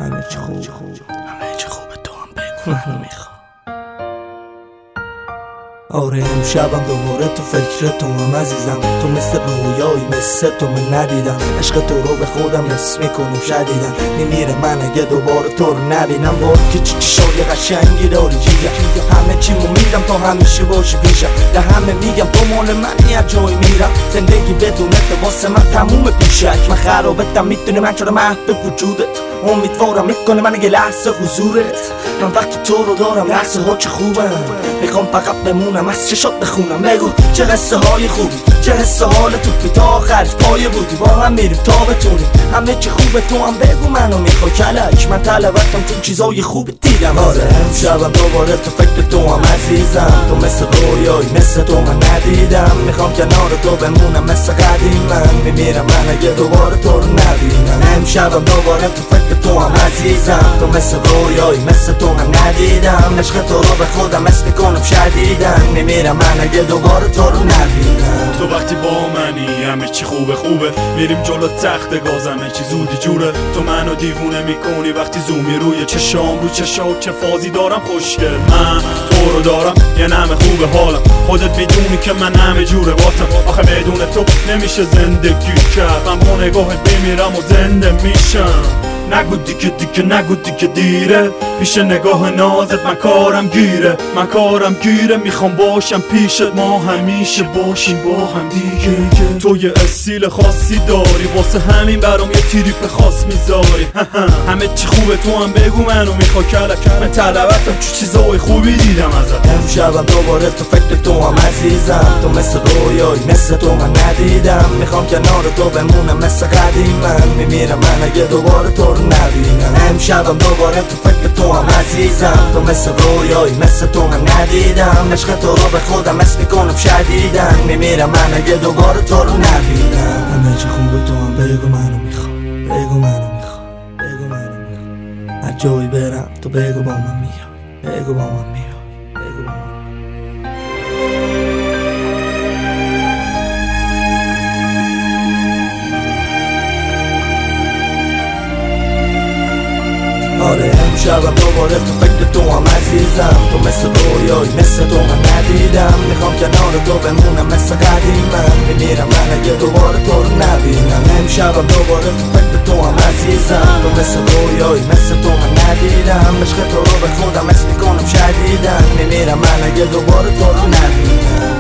همه چی خوبه تو هم بگو منو میخوام. آره امشبم دوباره تو فکرتم عزیزم، تو مثل رویایی مثل تو من ندیدم، عشق تو رو به خودم حس میکنم شدیدم، میمیره من اگه دوباره تو رو نبینم. با که چشای قشنگی داری جیگم، همه چیمو میدم تا همیشه باشی پیشم، ده همه میگم تو مال منی از جای میرم، زندگی بدون تو واسه من تموم پیشک، من خرابتم میدونی من چرا محبوب وجودت، امیدوارم میکنه من اگه لحظه حضورت، من وقتی تو رو دارم لحظه ها چه خوبم، میخوام فقط بمونم از چشات بخونم. بگو چه قصه های خوبی، چه حسه حال تو تا آخرش پایه بودی، با هم میریم تا بتونیم همه چی خوبه، تو هم بگو منو میخوای کلک، من طلبتم چون چیزای خوب دیدم. آره امشبم دوباره تو فکر تو هم عزیزم، تو مثل رویایی مثل تو من ندیدم، میخوام کنار تو بمونم مثل قدیم، من میمیرم من اگه دوباره تو رو نبینم. امشبم دوباره تو فکر تو هم عزیزم، تو مثل رویایی مثل تو من ندیدم، عشق تو رو به خودم حس میکنم شدیدن، میمیرم من اگه دوباره تو رو نبینم. تو وقتی با منی همه چی خوبه میریم جلو تخت گاز همه چی زودی جوره، تو منو دیوونه میکنی وقتی زومی روی چشام رو چشات چه فازی دارم خوشگل، من تو رو دارم یه نمه خوبه حالم، خودت میدونی که من همه جوره باتم، آخه بدون تو نمیشه زندگی کرد، من با نگاهت بمیرم و زنده میشم. نگو دیگه دیره، پیش نگاه نازت من کارم گیره، میخوام باشم پیشت، ما همیشه باشیم با هم دیگه. تو یه استیل خاصی داری واسه همین برام یه تریپ خاص میذاری، همه چی خوبه تو هم بگو منو میخوای کلک، من طلبتم چه چیزای خوبی دیدم ازت. امشبم دوباره تو فکر تو هم عزیزم، تو مثل رویایی مثل تو من ندیدم، میخوام کنار تو بمونم مثل قدیم، من میمیرم من اگه دوباره تو رو نبینم. امشبم دوباره تو فکر تو هم عزیزم، تو مثل رویایی مثل تو من ندیدم، عشق تو رو به خودم حس میکنم شدیدن، میمیرم من اگه دوباره تو رو نبینم. همه چی خوبه تو هم بگو منو میخوام، بگو منو میخوام، بگو منو میخوام، هر جایی برم تو بگو با من میام، بگو با من میام، بگو با من. آره امشبم دوباره تو فکر تو هم عزیزم، تو مثل رویایی مثل تو من ندیدم، میخوام کنار تو بمونم مثل قدیم، من میمیرم من اگه دوباره تو رو نبینم. امشبم دوباره تو فکر تو هم عزیزم، تو مثل رویایی مثل تو من ندیدم، عشق تو رو به خودم حس میکنم شدیدن، میمیرم من اگه دوباره تو رو نبینم.